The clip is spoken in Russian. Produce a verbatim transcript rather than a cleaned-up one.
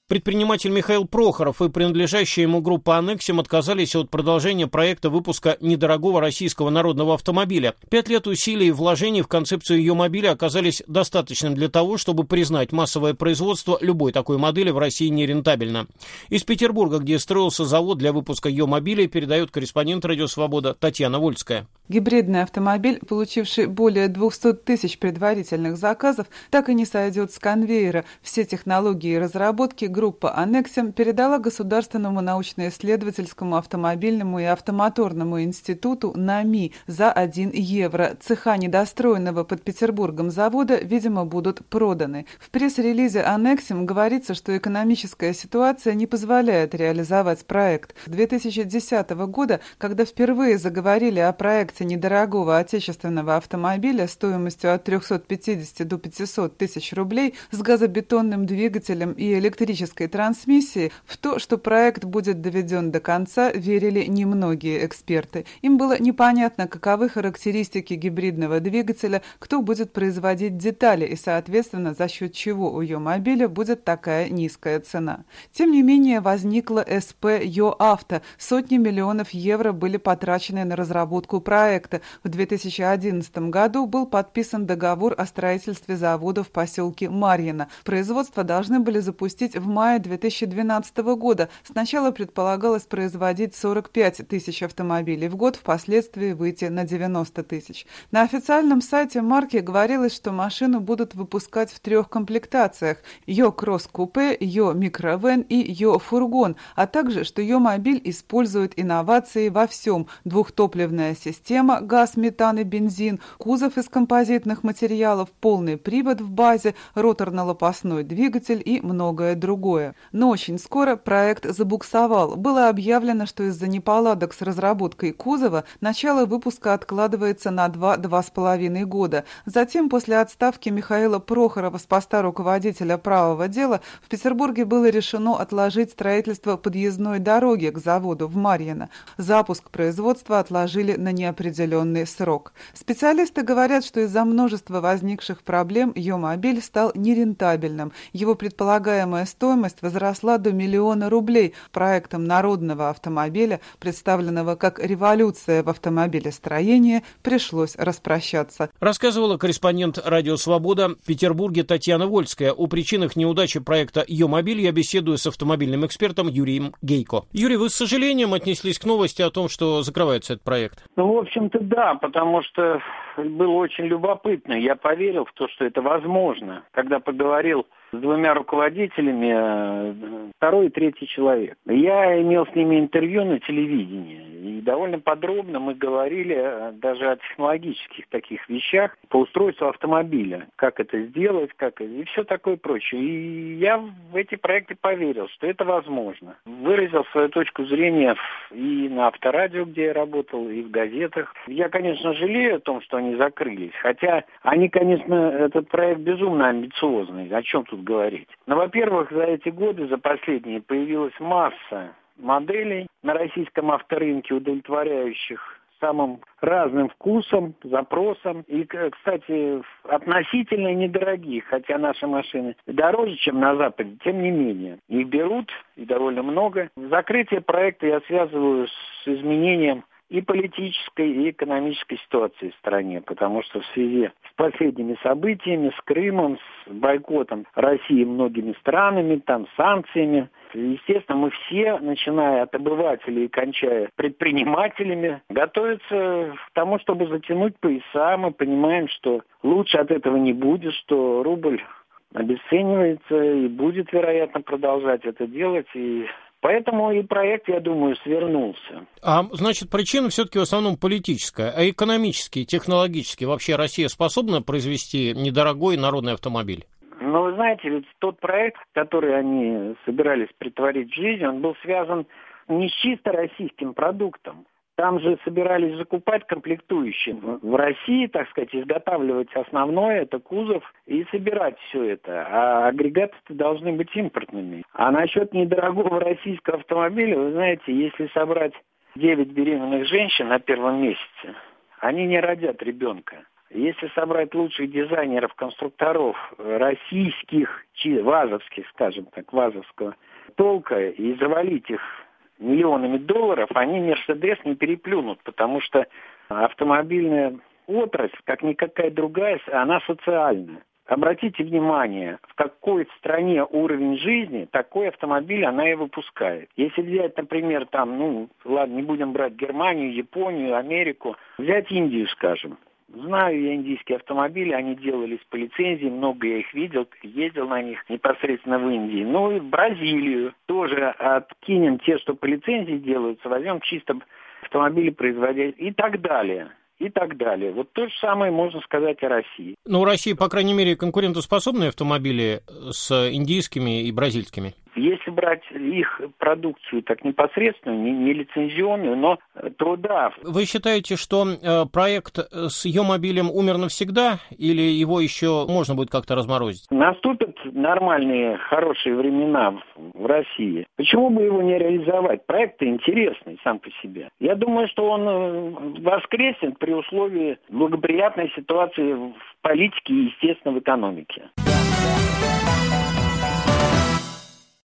Предприниматель Михаил Прохоров и принадлежащая ему группа «Аннексиум» отказались от продолжения проекта выпуска недорогого российского народного автомобиля. Пять лет усилий и вложений в концепцию «Йо-мобиля» оказались достаточным для того, чтобы признать массовое производство любой такой модели в России нерентабельно. Из Петербурга, где строился завод для выпуска «Йо-мобилей», передает корреспондент «Радио Свобода» Татьяна Вольская. Гибридный автомобиль, получивший более двухсот тысяч предварительных заказов, так и не сойдет с конвейера. Все технологии и разработки группа «Аннексиум» передала Государственному научно-исследовательскому автомобильному и автомоторному институту НАМИ за один евро. Цеха недостроенного под Петербургом завода, видимо, будут проданы. В пресс-релизе «Аннексиум» говорится, что экономическая ситуация не позволяет реализовать проект. С две тысячи десятого года, когда впервые заговорили о проекте недорогого отечественного автомобиля стоимостью от трехсот пятидесяти до пятисот тысяч рублей с газобетонным двигателем и электрической трансмиссией, в то, что проект будет доведен до конца, верили немногие эксперты. Им было непонятно, каковы характеристики гибридного двигателя, кто будет производить детали и, соответственно, за счет чего у Йо-мобиля будет такая низкая цена. Тем не менее, возникла СП «Йо-Авто». Сотни миллионов евро были потрачены на разработку проекта. В две тысячи одиннадцатом году был подписан договор о строительстве завода в поселке Марьино. Производство должны были запустить в мае две тысячи двенадцатого года. Сначала предполагалось производить сорок пять тысяч автомобилей в год, впоследствии выйти на девяносто тысяч. На официальном сайте марки говорилось, что машину будут выпускать в трех комплектациях: Йо-кросс-купе, Йо-микровэн и Йо-фургон, а также, что Йо-мобиль использует инновации во всем: двухтопливная система, газ, метан и бензин, кузов из композитных материалов, полный привод в базе, роторно-лопастной двигатель и многое другое. Но очень скоро проект забуксовал. Было объявлено, что из-за неполадок с разработкой кузова начало выпуска откладывается на два-два с половиной года. Затем, после отставки Михаила Прохорова с поста руководителя правого дела, в Петербурге было решено отложить строительство подъездной дороги к заводу в Марьино. Запуск производства отложили на неопределенный определенный срок. Специалисты говорят, что из-за множества возникших проблем Йо-мобиль стал нерентабельным. Его предполагаемая стоимость возросла до миллиона рублей. Проектом народного автомобиля, представленного как революция в автомобилестроении, пришлось распрощаться. Рассказывала корреспондент «Радио Свобода» в Петербурге Татьяна Вольская. О причинах неудачи проекта «Йо-мобиль» я беседую с автомобильным экспертом Юрием Гейко. Юрий, вы с сожалением отнеслись к новости о том, что закрывается этот проект? Ну, в общем-то, да, потому что было очень любопытно. Я поверил в то, что это возможно, когда поговорил с двумя руководителями, второй и третий человек. Я имел с ними интервью на телевидении, и довольно подробно мы говорили даже о технологических таких вещах по устройству автомобиля, как это сделать, как и все такое прочее. И я в эти проекты поверил, что это возможно. Выразил свою точку зрения и на Авторадио, где я работал, и в газетах. Я, конечно, жалею о том, что они закрылись, хотя они, конечно, этот проект безумно амбициозный. О чем тут говорить? Но, во-первых, за эти годы, за последние, появилась масса моделей на российском авторынке, удовлетворяющих самым разным вкусам, запросам. И, кстати, относительно недорогие, хотя наши машины дороже, чем на Западе, тем не менее. Их берут, и довольно много. Закрытие проекта я связываю с изменением и политической, и экономической ситуации в стране, потому что в связи с последними событиями, с Крымом, с бойкотом России многими странами, там, санкциями, естественно, мы все, начиная от обывателей и кончая предпринимателями, готовятся к тому, чтобы затянуть пояса. Мы понимаем, что лучше от этого не будет, что рубль обесценивается и будет, вероятно, продолжать это делать, и поэтому и проект, я думаю, свернулся. А значит, причина все-таки в основном политическая, а экономически, технологически вообще Россия способна произвести недорогой народный автомобиль? Ну, вы знаете, ведь тот проект, который они собирались притворить в жизнь, он был связан не с чисто российским продуктом. Там же собирались закупать комплектующие в России, так сказать, изготавливать основное, это кузов, и собирать все это. А агрегаты-то должны быть импортными. А насчет недорогого российского автомобиля, вы знаете, если собрать девять беременных женщин на первом месяце, они не родят ребенка. Если собрать лучших дизайнеров, конструкторов российских, вазовских, скажем так, вазовского толка и завалить их миллионами долларов, они Мерседес не переплюнут, потому что автомобильная отрасль, как никакая другая, она социальная. Обратите внимание, в какой стране уровень жизни, такой автомобиль она и выпускает. Если взять, например, там, ну, ладно, не будем брать Германию, Японию, Америку, взять Индию, скажем. Знаю я индийские автомобили, они делались по лицензии, много я их видел, ездил на них непосредственно в Индии. Ну и Бразилию тоже откинем те, что по лицензии делаются, возьмем чисто автомобили производителей и так далее. И так далее. Вот то же самое можно сказать о России. Но у России, по крайней мере, конкурентоспособные автомобили с индийскими и бразильскими? Если брать их продукцию так непосредственно, не, не лицензионную, но то да. Вы считаете, что э, проект с Е-мобилем умер навсегда, или его еще можно будет как-то разморозить? Наступят нормальные, хорошие времена в, в России. Почему бы его не реализовать? Проект интересный сам по себе. Я думаю, что он воскреснет при условии благоприятной ситуации в политике и, естественно, в экономике.